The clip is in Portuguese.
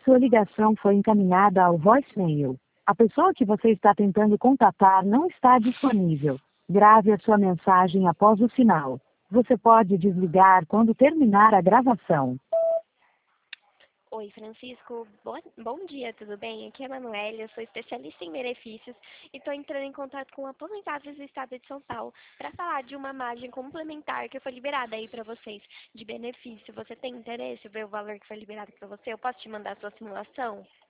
Sua ligação foi encaminhada ao voicemail. A pessoa que você está tentando contatar não está disponível. Grave a sua mensagem após o sinal. Você pode desligar quando terminar a gravação. Oi, Francisco. Bom dia, tudo bem? Aqui é a Manuela, eu sou especialista em benefícios e estou entrando em contato com aposentados do estado de São Paulo para falar de uma margem complementar que foi liberada aí para vocês de benefício. Você tem interesse em ver o valor que foi liberado para você? Eu posso te mandar a sua simulação?